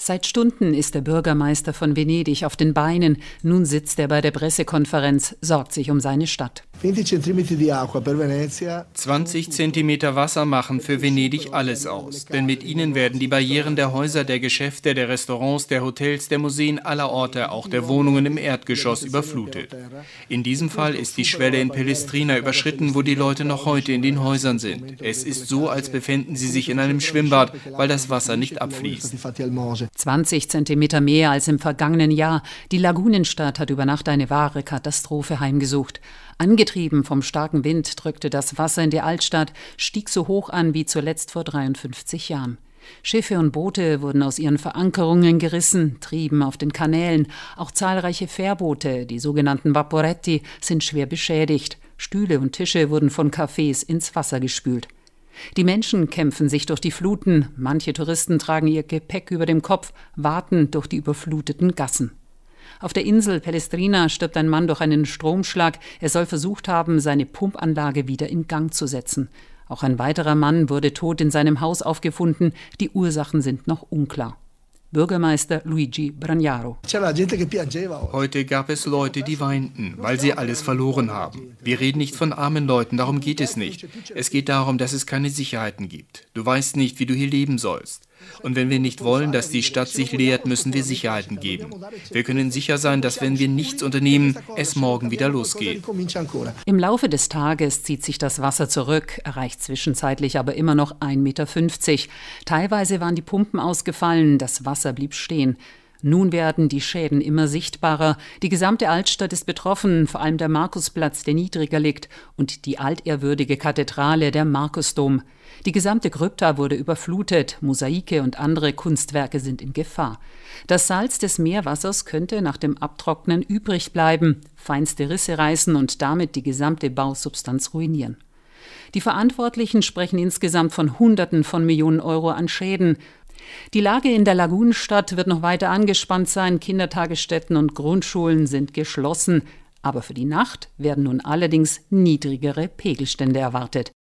Seit Stunden ist der Bürgermeister von Venedig auf den Beinen. Nun sitzt er bei der Pressekonferenz, sorgt sich um seine Stadt. 20 Zentimeter Wasser machen für Venedig alles aus. Denn mit ihnen werden die Barrieren der Häuser, der Geschäfte, der Restaurants, der Hotels, der Museen, aller Orte, auch der Wohnungen im Erdgeschoss überflutet. In diesem Fall ist die Schwelle in Pelestrina überschritten, wo die Leute noch heute in den Häusern sind. Es ist so, als befänden sie sich in einem Schwimmbad, weil das Wasser nicht abfließt. 20 Zentimeter mehr als im vergangenen Jahr. Die Lagunenstadt hat über Nacht eine wahre Katastrophe heimgesucht. Angetrieben vom starken Wind drückte das Wasser in die Altstadt, stieg so hoch an wie zuletzt vor 53 Jahren. Schiffe und Boote wurden aus ihren Verankerungen gerissen, trieben auf den Kanälen. Auch zahlreiche Fährboote, die sogenannten Vaporetti, sind schwer beschädigt. Stühle und Tische wurden von Cafés ins Wasser gespült. Die Menschen kämpfen sich durch die Fluten, manche Touristen tragen ihr Gepäck über dem Kopf, warten durch die überfluteten Gassen. Auf der Insel Pelestrina stirbt ein Mann durch einen Stromschlag. Er soll versucht haben, seine Pumpanlage wieder in Gang zu setzen. Auch ein weiterer Mann wurde tot in seinem Haus aufgefunden. Die Ursachen sind noch unklar. Bürgermeister Luigi Bragnaro. Heute gab es Leute, die weinten, weil sie alles verloren haben. Wir reden nicht von armen Leuten, darum geht es nicht. Es geht darum, dass es keine Sicherheiten gibt. Du weißt nicht, wie du hier leben sollst. Und wenn wir nicht wollen, dass die Stadt sich leert, müssen wir Sicherheiten geben. Wir können sicher sein, dass wenn wir nichts unternehmen, es morgen wieder losgeht. Im Laufe des Tages zieht sich das Wasser zurück, erreicht zwischenzeitlich aber immer noch 1,50 Meter. Teilweise waren die Pumpen ausgefallen, das Wasser blieb stehen. Nun werden die Schäden immer sichtbarer. Die gesamte Altstadt ist betroffen, vor allem der Markusplatz, der niedriger liegt, und die altehrwürdige Kathedrale, der Markusdom. Die gesamte Krypta wurde überflutet, Mosaike und andere Kunstwerke sind in Gefahr. Das Salz des Meerwassers könnte nach dem Abtrocknen übrig bleiben, feinste Risse reißen und damit die gesamte Bausubstanz ruinieren. Die Verantwortlichen sprechen insgesamt von Hunderten von Millionen Euro an Schäden. Die Lage in der Lagunenstadt wird noch weiter angespannt sein. Kindertagesstätten und Grundschulen sind geschlossen. Aber für die Nacht werden nun allerdings niedrigere Pegelstände erwartet.